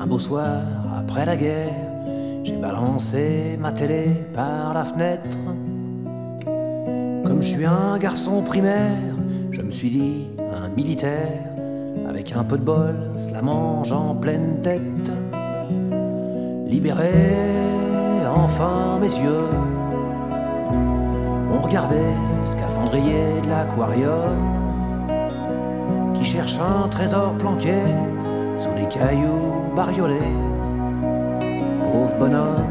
beau soir, après la guerre, j'ai balancé ma télé par la fenêtre. Comme je suis un garçon primaire, je me suis dit un militaire, avec un peu de bol, se la mange en pleine tête. Libéré, enfin mes yeux ont regardé le scaphandrier de l'aquarium, qui cherche un trésor planqué sous les cailloux bariolés. Pauvre bonhomme,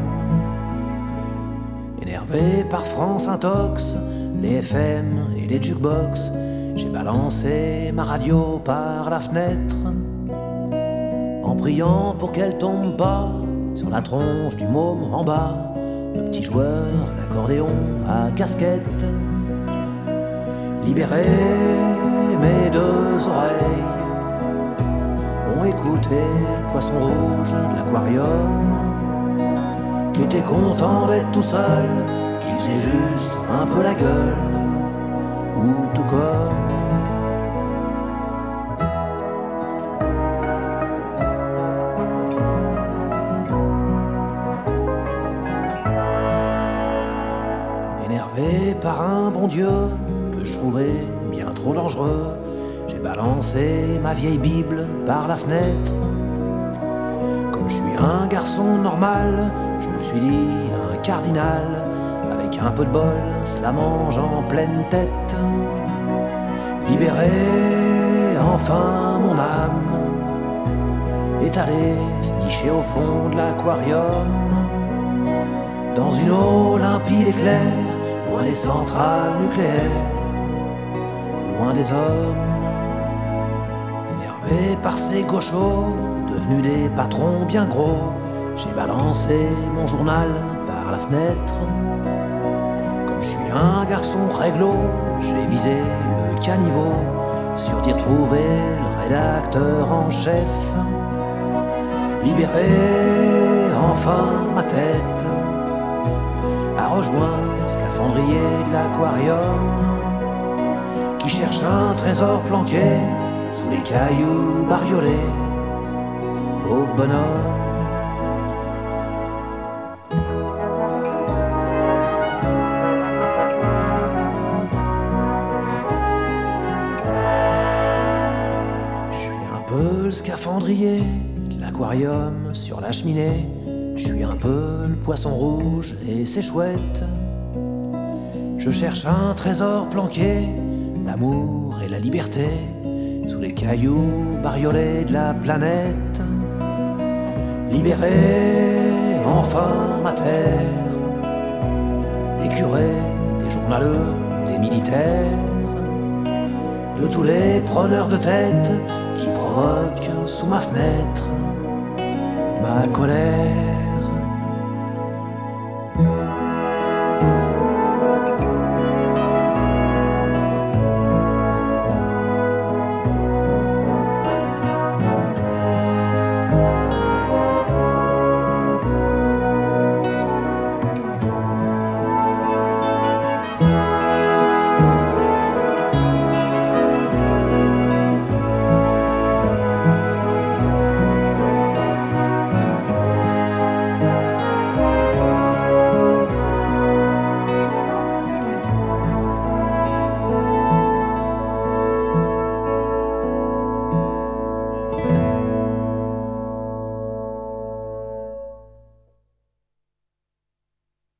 énervé par France Intox, les FM et les jukebox, j'ai balancé ma radio par la fenêtre, en priant pour qu'elle tombe pas sur la tronche du môme en bas, le petit joueur d'accordéon à casquette. Libéré, mes deux oreilles ont écouté le poisson rouge de l'aquarium, qui était content d'être tout seul, qui faisait juste un peu la gueule, ou tout comme énervé par un bon Dieu que je trouvais bien trop dangereux, j'ai balancé ma vieille Bible par la fenêtre. Comme je suis un garçon normal, je me suis dit un cardinal, avec un peu de bol, se la mange en pleine tête. Libéré, enfin mon âme est allée se nicher au fond de l'aquarium, dans une eau limpide et claire, loin des centrales nucléaires, loin des hommes. Énervé par ces gauchos, devenus des patrons bien gros, j'ai balancé mon journal par la fenêtre. Comme je suis un garçon réglo, j'ai visé le caniveau, sur d'y retrouver le rédacteur en chef. Libéré, enfin ma tête a rejoint le scaphandrier de l'aquarium, qui cherche un trésor planqué sous les cailloux bariolés. Pauvre bonhomme. Je suis un peu le scaphandrier de l'aquarium sur la cheminée, je suis un peu le poisson rouge et c'est chouette. Je cherche un trésor planqué, l'amour et la liberté, sous les cailloux bariolés de la planète. Libéré, enfin ma terre, des curés, des journaleux, des militaires, de tous les preneurs de tête qui provoquent sous ma fenêtre ma colère.